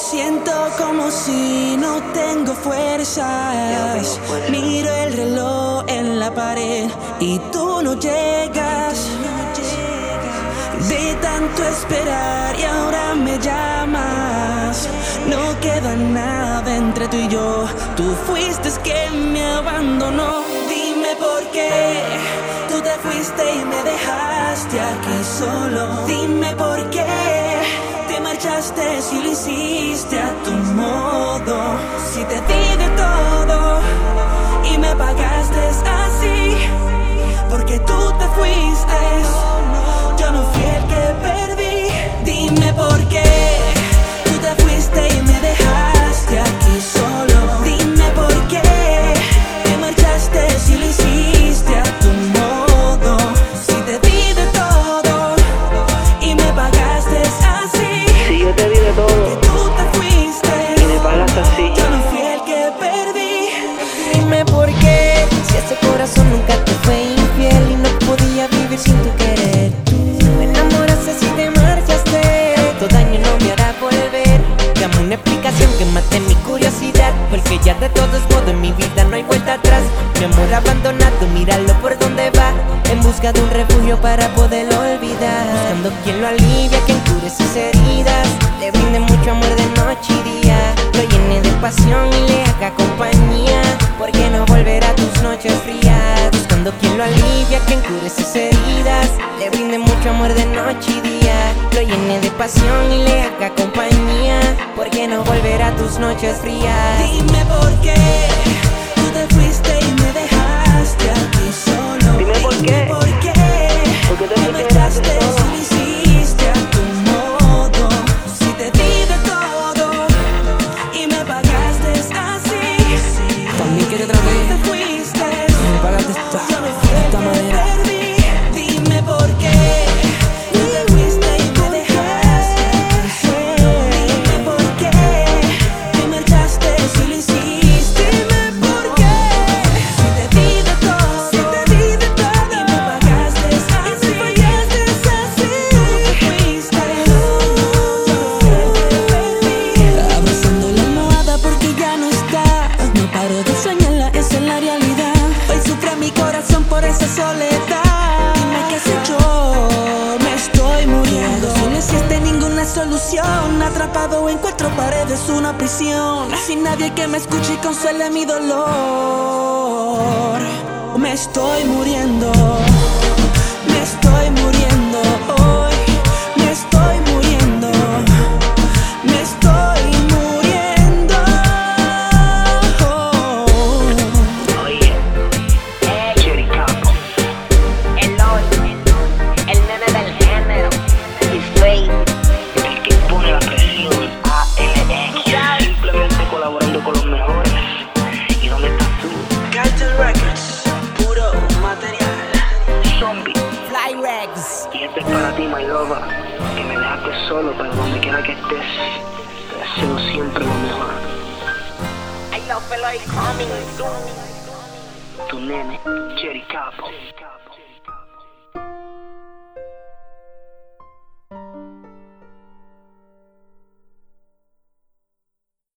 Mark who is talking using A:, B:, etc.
A: Siento como si no tengo fuerzas. Miro el reloj en la pared y tú no llegas. De tanto esperar y ahora me llamas. No queda nada entre tú y yo. Tú fuiste quien me abandonó. Dime por qué tú te fuiste y me dejaste aquí solo. Dime por qué te marchaste si lo hiciste a tu modo. Si te di de todo y me pagaste así, porque tú te fuiste. Yo no fui el que perdí. Dime por qué tú te fuiste y me dejaste aquí solo. Dime por qué te marchaste si lo hiciste a tu modo. Si te di de todo y me pagaste así.
B: Si yo te di de todo
A: que tú te fuiste
B: y me pagaste así,
A: yo no fui el que perdí.
C: Dime por qué, si ese corazón nunca te fue infiel y no podía vivir sin tu querer. Me enamoraste si te marchaste, tu daño no me hará volver. Dame una explicación que mate mi curiosidad, porque ya de todos modos en mi vida no hay vuelta atrás. Mi amor abandonado, míralo por donde va, en busca de un refugio para poderlo olvidar. Buscando quien lo alivia, quien cure sus heridas, le brinde mucho amor de noche y día, lo llene de pasión y le haga compañía. ¿Por qué no volver a tus noches frías? Buscando quien lo alivia, quien cure sus heridas, le brinde mucho amor de noche y día, lo llene de pasión y le haga compañía. ¿Por qué no volver a tus noches frías?
A: Dime por qué tú te fuiste y me dejaste aquí solo.
B: dime por qué.
A: ¿Por qué
B: Porque te
A: me
B: fuiste
A: marchaste
B: de todo.
A: si lo hiciste a tu modo? Si te di de todo y me pagaste así.
D: También quiere otra
A: Tú
D: vez.
A: te fuiste.
D: Me pagaste
A: Yo no fui el
D: esta
A: que
D: manera.
A: perdí. Dime por qué tú te fuiste y me dejaste aquí solo. Dime por qué te marchaste si lo hiciste. Dime por qué si te di de todo y me pagaste así. Tú te fuiste. Yo no fui el que perdí. Abrazando la almohada porque ya no está. No paro de soñarla, esa es la realidad. Hoy sufre mi corazón por esa soledad. Dime qué sé yo, me estoy muriendo. Si no existe ninguna solución, atrapado en cuatro paredes, una prisión. Sin nadie que me escuche y consuele mi dolor. Me estoy muriendo, me estoy muriendo hoy. Me estoy muriendo, me estoy muriendo.
B: Oye, Cherry Capo,
C: El nene del género, y Faith.
B: el que pone la presión. ALX, simplemente colaborando con los mejores. ¿Y dónde estás tú?
A: Cartel Records, puro material.
B: Zombie.
C: Fly Regs.
B: Y este es para ti, my lover, que me dejaste solo, pero donde quiera que estés, te deseo siempre lo mejor.
C: I love Eloy coming soon.
B: Tu nene, Cherry Capo.